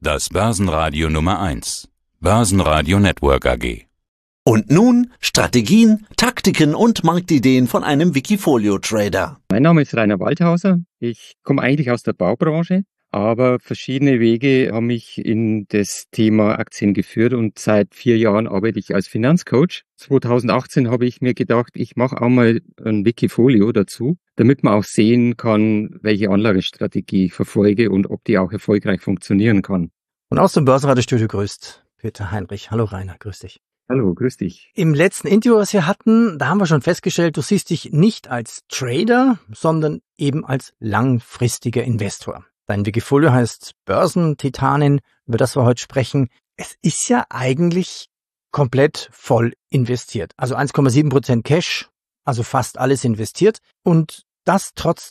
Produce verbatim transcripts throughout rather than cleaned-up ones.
Das Börsenradio Nummer eins. Börsenradio Network A G. Und nun Strategien, Taktiken und Marktideen von einem Wikifolio-Trader. Mein Name ist Rainer Waldhauser. Ich komme eigentlich aus der Baubranche, aber verschiedene Wege haben mich in das Thema Aktien geführt und seit vier Jahren arbeite ich als Finanzcoach. zweitausendachtzehn habe ich mir gedacht, ich mache auch mal ein Wikifolio dazu, damit man auch sehen kann, welche Anlagestrategie ich verfolge und ob die auch erfolgreich funktionieren kann. Und aus dem Börsenradiostudio grüßt Peter Heinrich. Hallo Rainer, grüß dich. Hallo, grüß dich. Im letzten Interview, was wir hatten, da haben wir schon festgestellt, du siehst dich nicht als Trader, sondern eben als langfristiger Investor. Dein Wikifolio heißt Börsentitanen, über das wir heute sprechen. Es ist ja eigentlich komplett voll investiert. Also eins Komma sieben Prozent Cash, also fast alles investiert. Und das trotz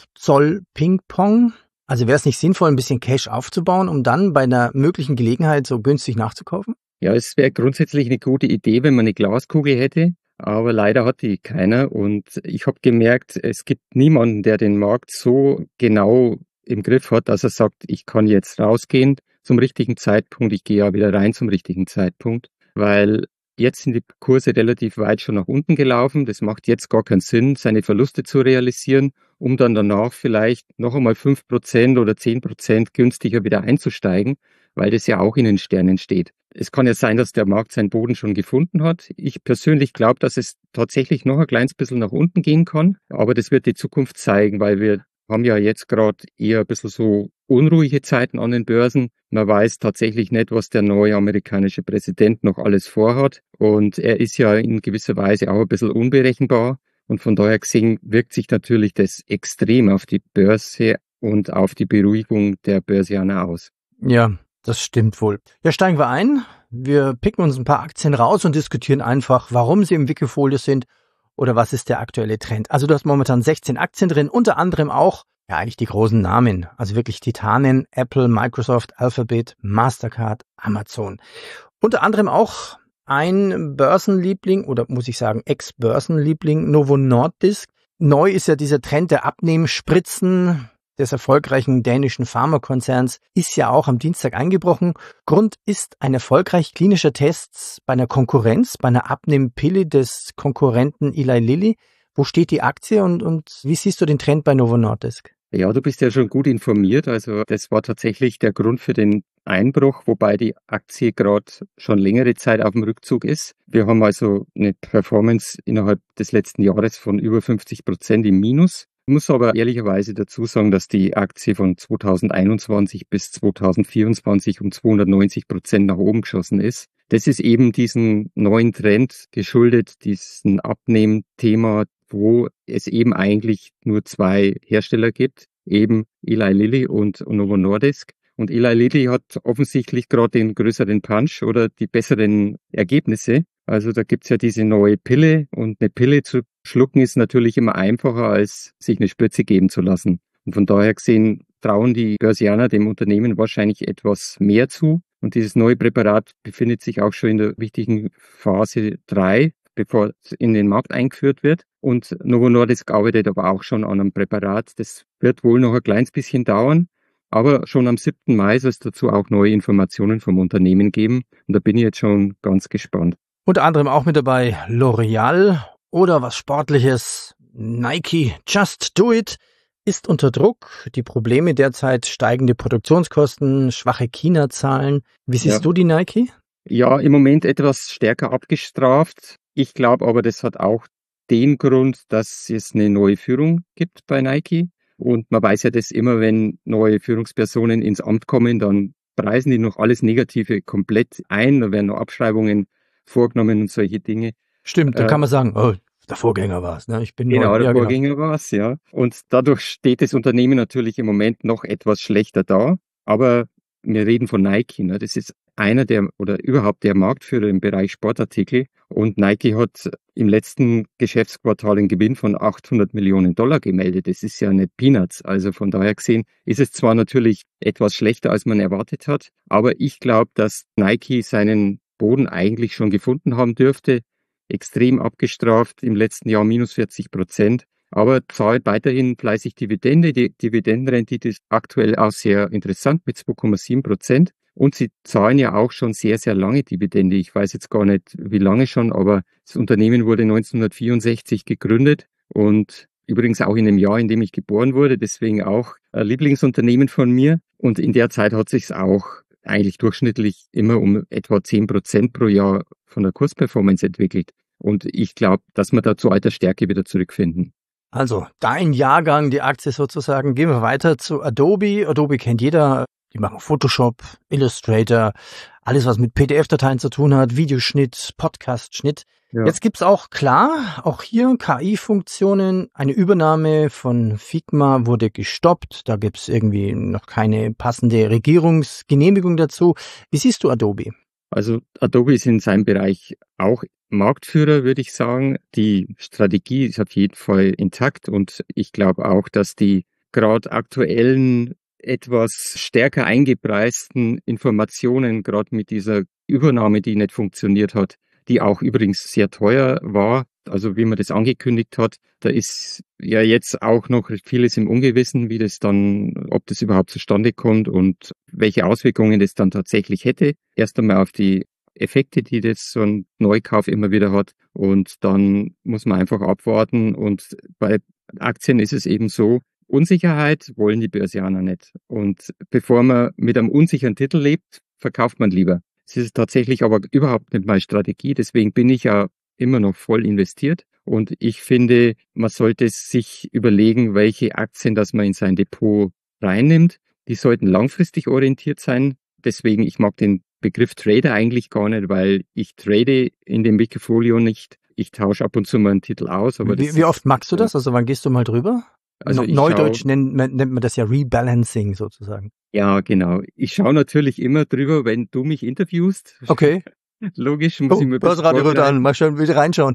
Trump-Zoll-Ping-Pong. Also wäre es nicht sinnvoll, ein bisschen Cash aufzubauen, um dann bei einer möglichen Gelegenheit so günstig nachzukaufen? Ja, es wäre grundsätzlich eine gute Idee, wenn man eine Glaskugel hätte, aber leider hat die keiner und ich habe gemerkt, es gibt niemanden, der den Markt so genau im Griff hat, dass er sagt, ich kann jetzt rausgehen zum richtigen Zeitpunkt, ich gehe ja wieder rein zum richtigen Zeitpunkt, weil jetzt sind die Kurse relativ weit schon nach unten gelaufen, das macht jetzt gar keinen Sinn, seine Verluste zu realisieren, um dann danach vielleicht noch einmal fünf Prozent oder zehn Prozent günstiger wieder einzusteigen, weil das ja auch in den Sternen steht. Es kann ja sein, dass der Markt seinen Boden schon gefunden hat. Ich persönlich glaube, dass es tatsächlich noch ein kleines bisschen nach unten gehen kann, aber das wird die Zukunft zeigen, weil wir haben ja jetzt gerade eher ein bisschen so unruhige Zeiten an den Börsen. Man weiß tatsächlich nicht, was der neue amerikanische Präsident noch alles vorhat und er ist ja in gewisser Weise auch ein bisschen unberechenbar und von daher gesehen wirkt sich natürlich das extrem auf die Börse und auf die Beruhigung der Börsianer aus. Ja, das stimmt wohl. Ja, steigen wir ein. Wir picken uns ein paar Aktien raus und diskutieren einfach, warum sie im Wikifolio sind oder was ist der aktuelle Trend. Also du hast momentan sechzehn Aktien drin, unter anderem auch, ja eigentlich die großen Namen, also wirklich Titanen, Apple, Microsoft, Alphabet, Mastercard, Amazon. Unter anderem auch ein Börsenliebling oder muss ich sagen Ex-Börsenliebling, Novo Nordisk. Neu ist ja dieser Trend der Abnehmspritzen des erfolgreichen dänischen Pharmakonzerns ist ja auch am Dienstag eingebrochen. Grund ist ein erfolgreich klinischer Test bei einer Konkurrenz, bei einer Abnehmpille des Konkurrenten Eli Lilly. Wo steht die Aktie und, und wie siehst du den Trend bei Novo Nordisk? Ja, du bist ja schon gut informiert. Also das war tatsächlich der Grund für den Einbruch, wobei die Aktie gerade schon längere Zeit auf dem Rückzug ist. Wir haben also eine Performance innerhalb des letzten Jahres von über fünfzig Prozent im Minus. Ich muss aber ehrlicherweise dazu sagen, dass die Aktie von zweitausendeinundzwanzig bis zweitausendvierundzwanzig um zweihundertneunzig Prozent nach oben geschossen ist. Das ist eben diesen neuen Trend geschuldet, diesen Abnehmthema, wo es eben eigentlich nur zwei Hersteller gibt, eben Eli Lilly und Novo Nordisk. Und Eli Lilly hat offensichtlich gerade den größeren Punch oder die besseren Ergebnisse. Also da gibt's ja diese neue Pille und eine Pille zu schlucken ist natürlich immer einfacher, als sich eine Spritze geben zu lassen. Und von daher gesehen trauen die Börsianer dem Unternehmen wahrscheinlich etwas mehr zu. Und dieses neue Präparat befindet sich auch schon in der wichtigen Phase drei, bevor es in den Markt eingeführt wird. Und Novo Nordisk arbeitet aber auch schon an einem Präparat. Das wird wohl noch ein kleines bisschen dauern. Aber schon am siebten Mai soll es dazu auch neue Informationen vom Unternehmen geben. Und da bin ich jetzt schon ganz gespannt. Unter anderem auch mit dabei L'Oreal oder was Sportliches, Nike, Just Do It, ist unter Druck. Die Probleme derzeit steigende Produktionskosten, schwache China-Zahlen. Wie siehst ja. du die Nike? Ja, im Moment etwas stärker abgestraft. Ich glaube aber, das hat auch den Grund, dass es eine neue Führung gibt bei Nike. Und man weiß ja das immer, wenn neue Führungspersonen ins Amt kommen, dann preisen die noch alles Negative komplett ein. Da werden noch Abschreibungen vorgenommen und solche Dinge. Stimmt, dann äh, kann man sagen, oh, der Vorgänger war es. Ne? Ich bin genau, neu. der ja, Vorgänger genau. war es, ja. Und dadurch steht das Unternehmen natürlich im Moment noch etwas schlechter da. Aber wir reden von Nike. Ne? Das ist einer der oder überhaupt der Marktführer im Bereich Sportartikel. Und Nike hat im letzten Geschäftsquartal einen Gewinn von achthundert Millionen Dollar gemeldet. Das ist ja nicht Peanuts. Also von daher gesehen ist es zwar natürlich etwas schlechter, als man erwartet hat. Aber ich glaube, dass Nike seinen Boden eigentlich schon gefunden haben dürfte. Extrem abgestraft, im letzten Jahr minus vierzig Prozent. Aber zahlt weiterhin fleißig Dividende. Die Dividendenrendite ist aktuell auch sehr interessant mit zwei Komma sieben Prozent. Und sie zahlen ja auch schon sehr, sehr lange Dividende. Ich weiß jetzt gar nicht, wie lange schon, aber das Unternehmen wurde neunzehnhundertvierundsechzig gegründet und übrigens auch in dem Jahr, in dem ich geboren wurde, deswegen auch ein Lieblingsunternehmen von mir. Und in der Zeit hat sich es auch eigentlich durchschnittlich immer um etwa zehn Prozent pro Jahr von der Kursperformance entwickelt. Und ich glaube, dass wir da zu alter Stärke wieder zurückfinden. Also dein Jahrgang, die Aktie sozusagen. Gehen wir weiter zu Adobe. Adobe kennt jeder. Die machen Photoshop, Illustrator, alles was mit P D F-Dateien zu tun hat, Videoschnitt, Podcast-Schnitt. Ja. Jetzt gibt's auch klar, auch hier K I-Funktionen. Eine Übernahme von Figma wurde gestoppt. Da gibt's irgendwie noch keine passende Regierungsgenehmigung dazu. Wie siehst du Adobe? Also Adobe ist in seinem Bereich auch Marktführer, würde ich sagen. Die Strategie ist auf jeden Fall intakt und ich glaube auch, dass die gerade aktuellen etwas stärker eingepreisten Informationen, gerade mit dieser Übernahme, die nicht funktioniert hat, die auch übrigens sehr teuer war, also wie man das angekündigt hat, da ist ja jetzt auch noch vieles im Ungewissen, wie das dann, ob das überhaupt zustande kommt und welche Auswirkungen das dann tatsächlich hätte. Erst einmal auf die Effekte, die das so ein Neukauf immer wieder hat und dann muss man einfach abwarten und bei Aktien ist es eben so, Unsicherheit wollen die Börsianer nicht. Und bevor man mit einem unsicheren Titel lebt, verkauft man lieber. Es ist tatsächlich aber überhaupt nicht meine Strategie. Deswegen bin ich ja immer noch voll investiert. Und ich finde, man sollte sich überlegen, welche Aktien, dass man in sein Depot reinnimmt. Die sollten langfristig orientiert sein. Deswegen, ich mag den Begriff Trader eigentlich gar nicht, weil ich trade in dem Wikifolio nicht. Ich tausche ab und zu mal einen Titel aus. Aber wie, das wie oft magst du das? Also wann gehst du mal drüber? Also Neudeutsch schau, nennt, nennt man das ja Rebalancing sozusagen. Ja, genau. Ich schaue natürlich immer drüber, wenn du mich interviewst. Okay. Logisch, muss oh, ich mir Börsenradio Rot an, mal schauen, wieder reinschauen.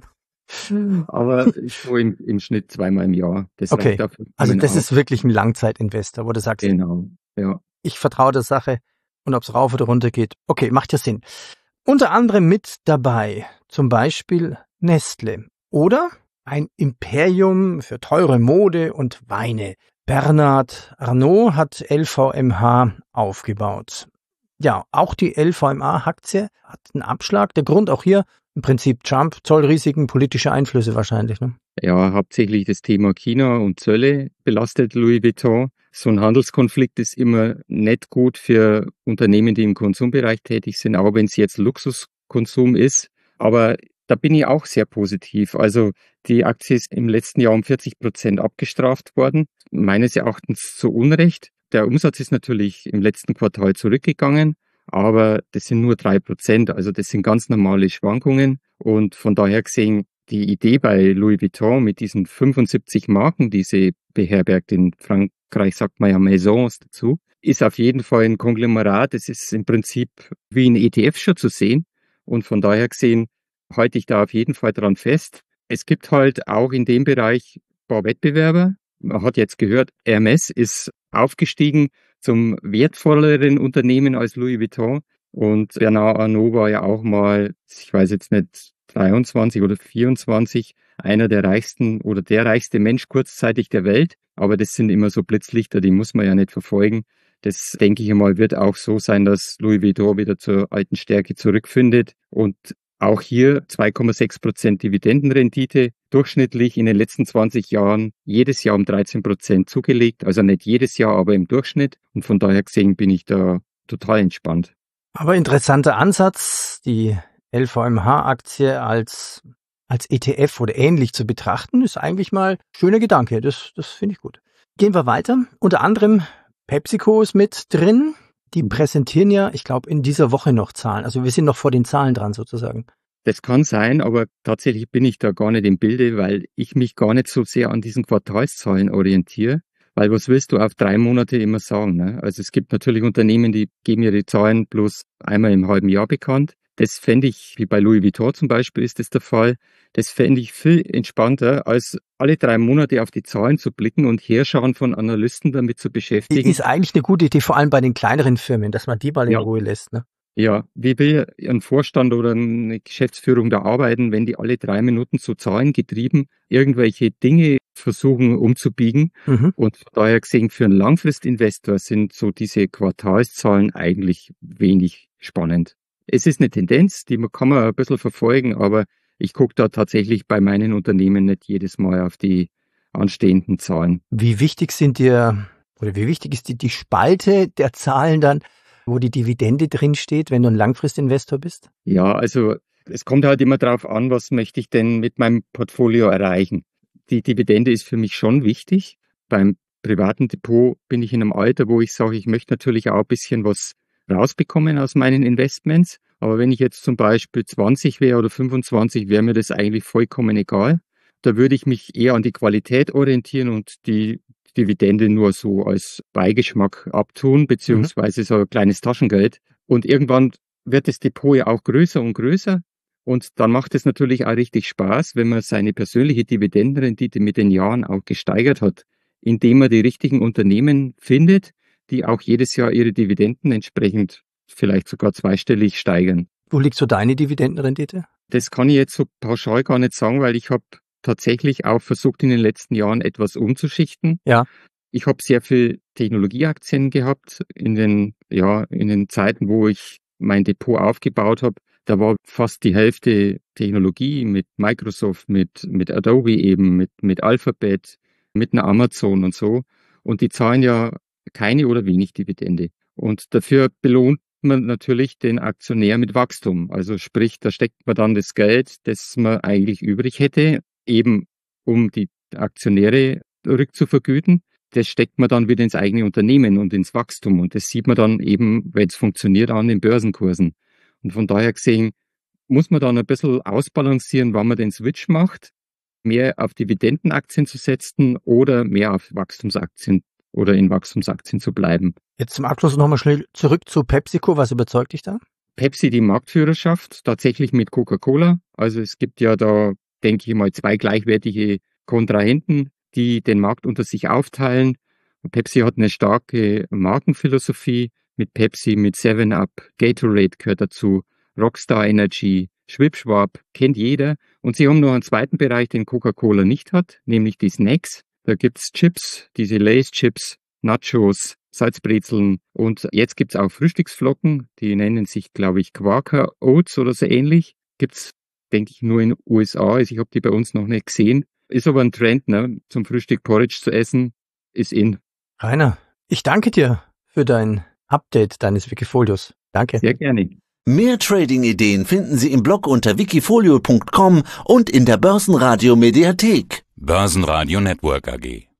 Aber so im, im Schnitt zweimal im Jahr. Das okay, also das auf. ist wirklich ein Langzeitinvestor, wo du sagst, genau, ja. Ich vertraue der Sache und ob es rauf oder runter geht. Okay, macht ja Sinn. Unter anderem mit dabei zum Beispiel Nestle oder ein Imperium für teure Mode und Weine. Bernard Arnault hat L V M H aufgebaut. Ja, auch die L V M H-Aktie hat einen Abschlag. Der Grund auch hier im Prinzip Trump, Zollrisiken, politische Einflüsse wahrscheinlich. Ne? Ja, hauptsächlich das Thema China und Zölle belastet Louis Vuitton. So ein Handelskonflikt ist immer nicht gut für Unternehmen, die im Konsumbereich tätig sind, auch wenn es jetzt Luxuskonsum ist. Aber da bin ich auch sehr positiv. Also die Aktie ist im letzten Jahr um vierzig Prozent abgestraft worden, meines Erachtens zu Unrecht. Der Umsatz ist natürlich im letzten Quartal zurückgegangen, aber das sind nur drei Prozent, also das sind ganz normale Schwankungen. Und von daher gesehen, die Idee bei Louis Vuitton mit diesen fünfundsiebzig Marken, die sie beherbergt, in Frankreich sagt man ja Maisons dazu, ist auf jeden Fall ein Konglomerat. Es ist im Prinzip wie ein E T F schon zu sehen. Und von daher gesehen, halte ich da auf jeden Fall dran fest. Es gibt halt auch in dem Bereich ein paar Wettbewerber. Man hat jetzt gehört, Hermès ist aufgestiegen zum wertvolleren Unternehmen als Louis Vuitton. Und Bernard Arnault war ja auch mal, ich weiß jetzt nicht, dreiundzwanzig oder vierundzwanzig, einer der reichsten oder der reichste Mensch kurzzeitig der Welt. Aber das sind immer so Blitzlichter, die muss man ja nicht verfolgen. Das, denke ich einmal, wird auch so sein, dass Louis Vuitton wieder zur alten Stärke zurückfindet. Und auch hier zwei Komma sechs Prozent Dividendenrendite, durchschnittlich in den letzten zwanzig Jahren jedes Jahr um dreizehn Prozent zugelegt. Also nicht jedes Jahr, aber im Durchschnitt. Und von daher gesehen bin ich da total entspannt. Aber interessanter Ansatz, die L V M H-Aktie als, als E T F oder ähnlich zu betrachten, ist eigentlich mal schöner Gedanke. Das, das finde ich gut. Gehen wir weiter. Unter anderem PepsiCo ist mit drin. Die präsentieren ja, ich glaube, in dieser Woche noch Zahlen. Also wir sind noch vor den Zahlen dran sozusagen. Das kann sein, aber tatsächlich bin ich da gar nicht im Bilde, weil ich mich gar nicht so sehr an diesen Quartalszahlen orientiere. Weil was willst du auf drei Monate immer sagen? Ne? Also es gibt natürlich Unternehmen, die geben ihre Zahlen bloß einmal im halben Jahr bekannt. Das fände ich, wie bei Louis Vuitton zum Beispiel ist das der Fall, das fände ich viel entspannter, als alle drei Monate auf die Zahlen zu blicken und Herschauen von Analysten damit zu beschäftigen. Ist eigentlich eine gute Idee, vor allem bei den kleineren Firmen, dass man die mal in ja. Ruhe lässt. Ne? Ja, wie will ein Vorstand oder eine Geschäftsführung da arbeiten, wenn die alle drei Minuten zu Zahlen getrieben irgendwelche Dinge versuchen umzubiegen. Mhm. Und von daher gesehen, für einen Langfristinvestor sind so diese Quartalszahlen eigentlich wenig spannend. Es ist eine Tendenz, die kann man ein bisschen verfolgen, aber ich gucke da tatsächlich bei meinen Unternehmen nicht jedes Mal auf die anstehenden Zahlen. Wie wichtig sind dir, oder wie wichtig ist die, die Spalte der Zahlen dann, wo die Dividende drinsteht, wenn du ein Langfristinvestor bist? Ja, also es kommt halt immer darauf an, was möchte ich denn mit meinem Portfolio erreichen. Die Dividende ist für mich schon wichtig. Beim privaten Depot bin ich in einem Alter, wo ich sage, ich möchte natürlich auch ein bisschen was rausbekommen aus meinen Investments. Aber wenn ich jetzt zum Beispiel zwanzig wäre oder fünfundzwanzig, wäre mir das eigentlich vollkommen egal. Da würde ich mich eher an die Qualität orientieren und die Dividende nur so als Beigeschmack abtun, beziehungsweise so ein kleines Taschengeld. Und irgendwann wird das Depot ja auch größer und größer. Und dann macht es natürlich auch richtig Spaß, wenn man seine persönliche Dividendenrendite mit den Jahren auch gesteigert hat, indem man die richtigen Unternehmen findet, die auch jedes Jahr ihre Dividenden entsprechend vielleicht sogar zweistellig steigern. Wo liegt so deine Dividendenrendite? Das kann ich jetzt so pauschal gar nicht sagen, weil ich habe tatsächlich auch versucht, in den letzten Jahren etwas umzuschichten. Ja. Ich habe sehr viel Technologieaktien gehabt in den, ja, in den Zeiten, wo ich mein Depot aufgebaut habe. Da war fast die Hälfte Technologie mit Microsoft, mit, mit Adobe eben, mit, mit Alphabet, mit einer Amazon und so. Und die zahlen ja keine oder wenig Dividende. Und dafür belohnt man natürlich den Aktionär mit Wachstum. Also sprich, da steckt man dann das Geld, das man eigentlich übrig hätte, eben um die Aktionäre rückzuvergüten. Das steckt man dann wieder ins eigene Unternehmen und ins Wachstum. Und das sieht man dann eben, wenn es funktioniert, an den Börsenkursen. Und von daher gesehen, muss man dann ein bisschen ausbalancieren, wann man den Switch macht, mehr auf Dividendenaktien zu setzen oder mehr auf Wachstumsaktien oder in Wachstumsaktien zu bleiben. Jetzt zum Abschluss nochmal schnell zurück zu PepsiCo. Was überzeugt dich da? Pepsi die Marktführerschaft, tatsächlich mit Coca-Cola. Also es gibt ja da, denke ich mal, zwei gleichwertige Kontrahenten, die den Markt unter sich aufteilen. Pepsi hat eine starke Markenphilosophie mit Pepsi, mit seven up, Gatorade gehört dazu, Rockstar Energy, Schwipschwab, kennt jeder. Und sie haben noch einen zweiten Bereich, den Coca-Cola nicht hat, nämlich die Snacks. Da gibt's Chips, diese Lay's-Chips, Nachos, Salzbrezeln und jetzt gibt's auch Frühstücksflocken, die nennen sich, glaube ich, Quaker Oats oder so ähnlich. Gibt's, denke ich, nur in den U S A, also ich habe die bei uns noch nicht gesehen. Ist aber ein Trend, ne? Zum Frühstück Porridge zu essen, ist in. Rainer, ich danke dir für dein Update deines Wikifolios. Danke. Sehr gerne. Mehr Trading-Ideen finden Sie im Blog unter wikifolio punkt com und in der Börsenradio Mediathek. Börsenradio Network A G.